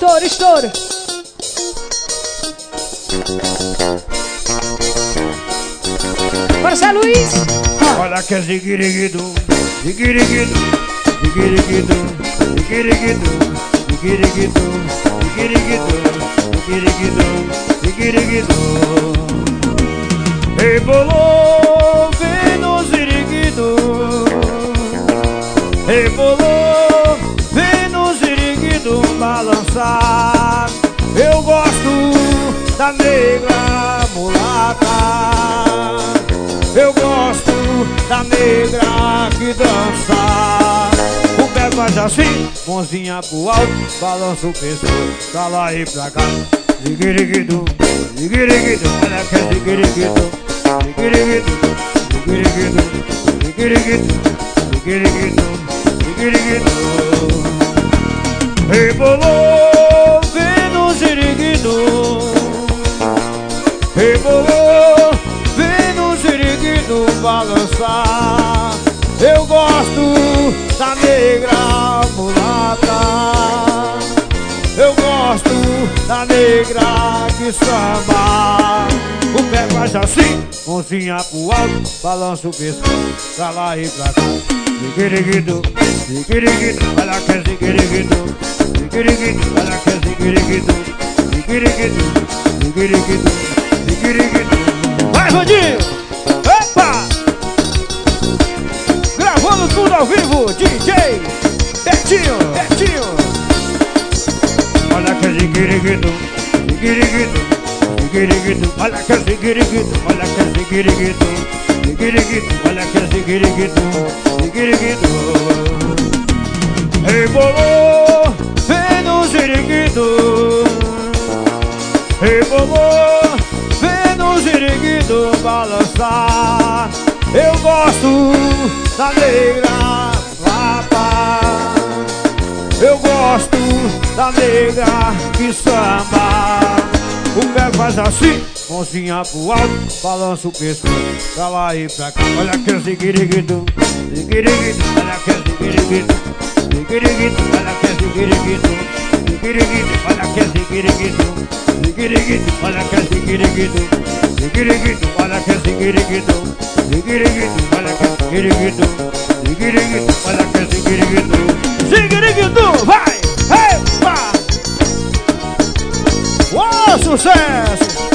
estouro, estouro. Marcelo Luiz. Olha que é ziguiriguido, ziguiriguido, ziguiriguido, ziguiriguido, ziguiriguido, ziguiriguido, ziguiriguido, ziguiriguido. Rebolou, vem no ziriguido. Rebolou, vem no ziriguido balançar. Eu gosto da negra mulata. Eu gosto da negra que dança. O pé faz assim, mãozinha pro alto, balança o pescoço, pra lá e pra cá. Ziguiriguido, ziguiriguido, olha que é ziguiriguido. Ziguiriguido, ziguiriguido, ziguiriguido, ziguiriguido, ziguiriguido. Rebolou, vem no ziriguido. Rebolou, vem no ziriguido balançar. Eu gosto da negra mulata. Eu gosto da negra que samba. O pé faz assim, mãozinha pro alto, balança o pescoço, pra lá e pra cá. Ziguiriguido, ziguiriguido, olha que é ziguiriguido. Ziguiriguido, olha que é ziguiriguido. Ziguiriguido, ziguiriguido, ziguiriguido. Vai, Vandinho! Opa! Gravando tudo ao vivo, DJ Betinho, Betinho. Olha que é ziguiriguido, ziguiriguido, ziguiriguido, olha que é ziguiriguido, olha que é ziguiriguido, ziguiriguido, olha que é ziguiriguido, ziguiriguido. Rebolou, vem no ziriguido. Rebolou, vem no ziriguido balançar. Eu gosto da negra lapa. Eu gosto da negra que samba. O pé faz assim, mãozinha pro alto, balança o pescoço, pra lá e pra cá. Olha que é ziguiriguido, ziguiriguido, olha que é ziguiriguido. Ziguiriguido, olha que é ziguiriguido. Ziguiriguido, olha que é ziguiriguido. Ziguiriguido, olha que é ziguiriguido. Ziguiriguido, olha que é ziguiriguido. Ziguiriguido, olha que é ziguiriguido. Ziguiriguido, olha que é ziguiriguido. Ziguiriguido, vai! Epa! Uau, sucesso!